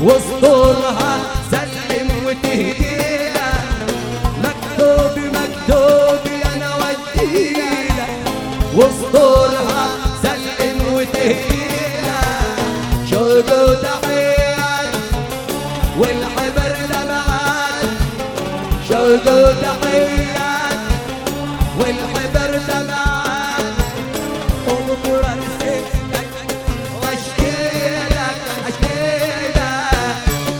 واسطورها سلم وتهديلك، مكتوب مكتوب انا وديلك، واسطورها سلم وتهديلك، شوق وتحيات والحبر دمعات، شوق وتحيات والحبر دمعات، وبكره نسيتك واشكيلك اشكيلك.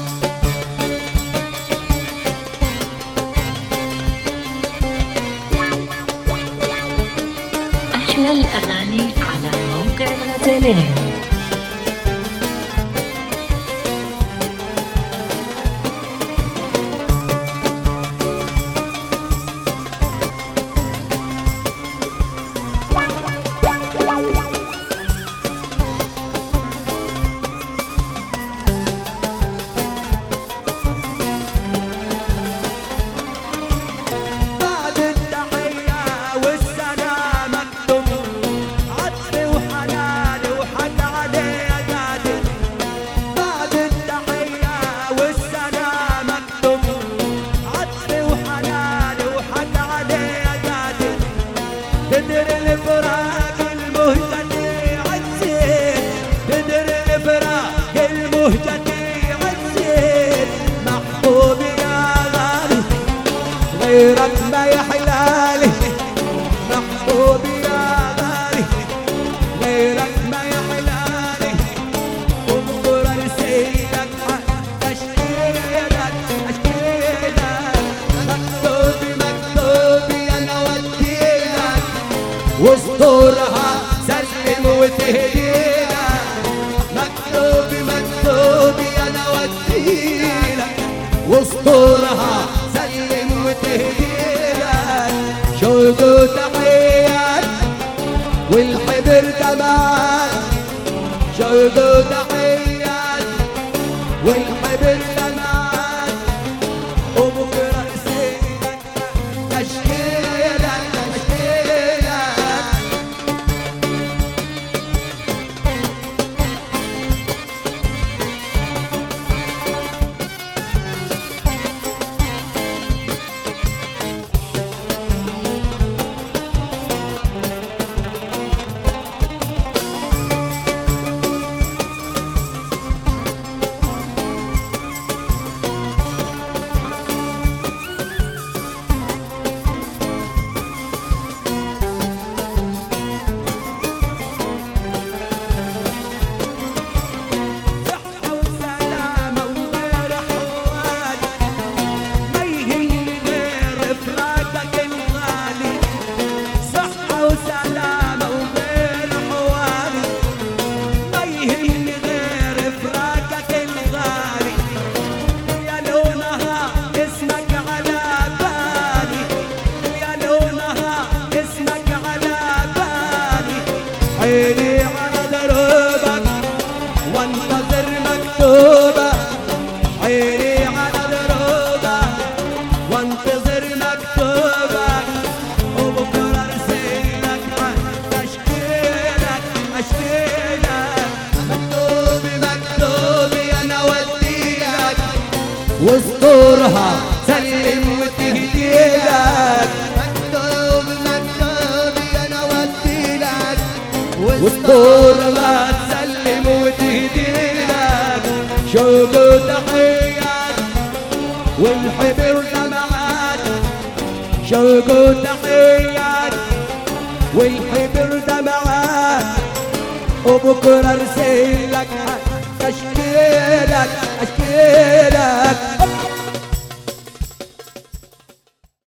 أحلى الأغاني على موقع غزلين. تدر الفراق المهجتي عزيز، تدر الفراق المهجتي عزيز، محبوب يا غالي غيرك ما يحلالي، محبوب يا غالي غيرك ما يحلالي، وبكره رسيلك اشكيلك اشكيلك، مكتوب مكتوب انا وديلك، واسطورها سلم وتهديلك، مكتوب مكتوب انا وديلك، واسطورها سلم وتهديلك، شوق وتحيات والحبر دمعات، شوق وتحيات والحبر دمعات، وبكره رسيلك اشكيلك اشكيلك. عيني على دروبك وانتظر مكتوبة، عيني على دروبك وانتظر مكتوبة، وبكره ارسلك اشكيلك اشكيلك، مكتوب مكتوب انا وديلك، واسطورها سلم وتهديلك، مكتوب مكتوب انا وديلك، واسطورها تسلم وتهديلك، شوق وتحيات والحبر دمعات، شوق وتحيات والحبر دمعات، وبكره ارسلك اشكيلك اشكيلك.